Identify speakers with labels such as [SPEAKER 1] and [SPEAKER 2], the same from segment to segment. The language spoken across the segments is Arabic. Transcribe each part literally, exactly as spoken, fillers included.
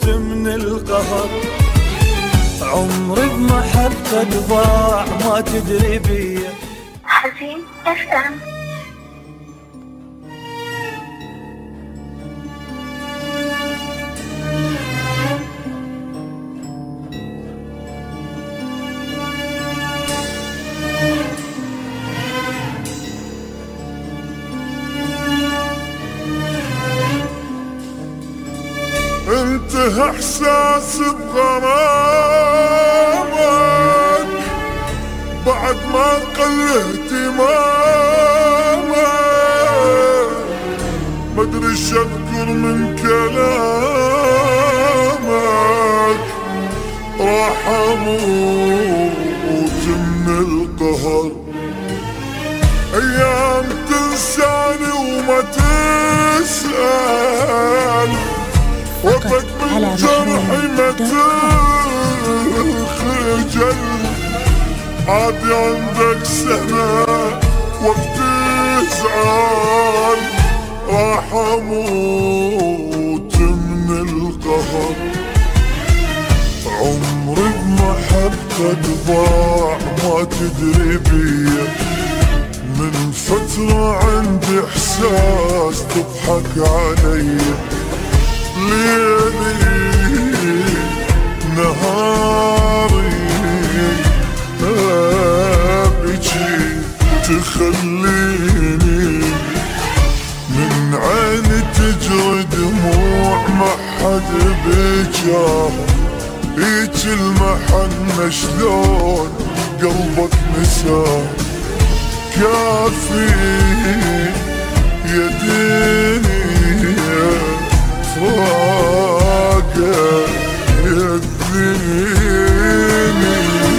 [SPEAKER 1] من القهر. عمري بمحبتك ضاع ما تدري بيه.
[SPEAKER 2] حزين افهم.
[SPEAKER 3] انتهى احساس بغرامك بعد ما قل اهتمامك. مدري ايش اذكر من كلامك، راح اموت من القهر. ايام تنساني وما تسأل، وقت من جرحي ما تخجل. عادي عندك سنة وقت تزعل، راح اموت من القهر. عمري بمحبتك ضاع ما تدري بيه. من فترة عندي احساس تضحك علي، ليلي نهاري ابكي تخليني من عيني تجري دموع ما حد بجاه. هيج المحنة شلون قلبك نساه. كافي يديني فراقه يأذيني.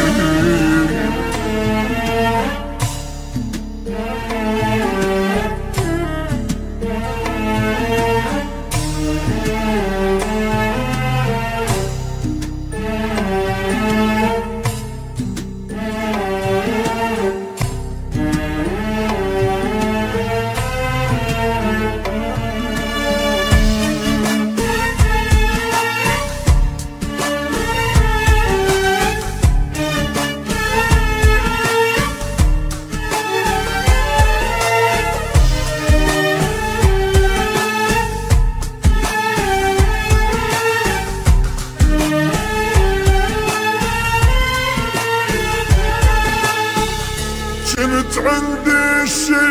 [SPEAKER 3] كنت عندي شي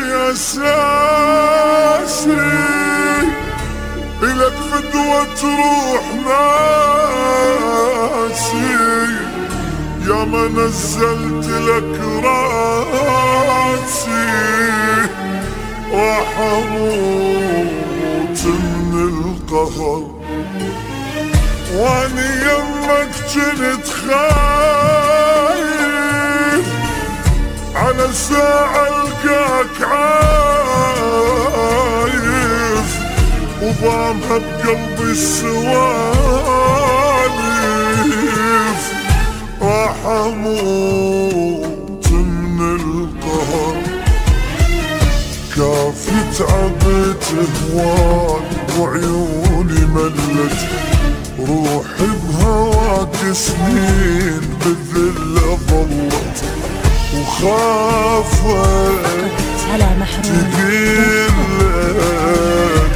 [SPEAKER 3] اساسي، إلك فدوة تروح ناسي. يا ما نزلت لك راسي، راح اموت من القهر. واني يمك كنت خايف على ساعة القاك عايف، وضامها بقلبي السوالف. راح اموت من القهر. كافي تعبت هواك وعيوني ملت، روحي بهواك سنين بالذلة ظلت. وخافت تقيلك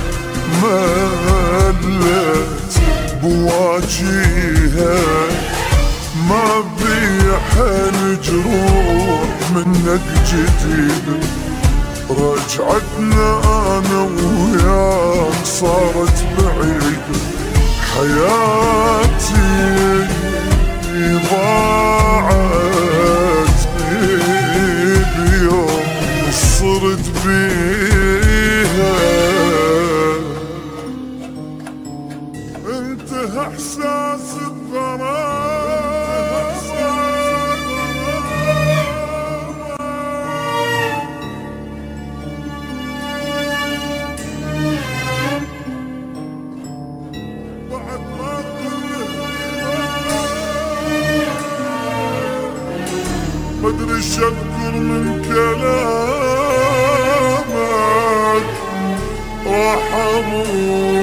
[SPEAKER 3] ملت بواجيها. ما بيحن جروح منك جديد، رجعتنا انا وياك صارت بعيد. حياتي ضاعت بيوم صرت بيها. انتهى احساس الغرام بعد ما مدري ايش اذكر من كلامك، راح اموت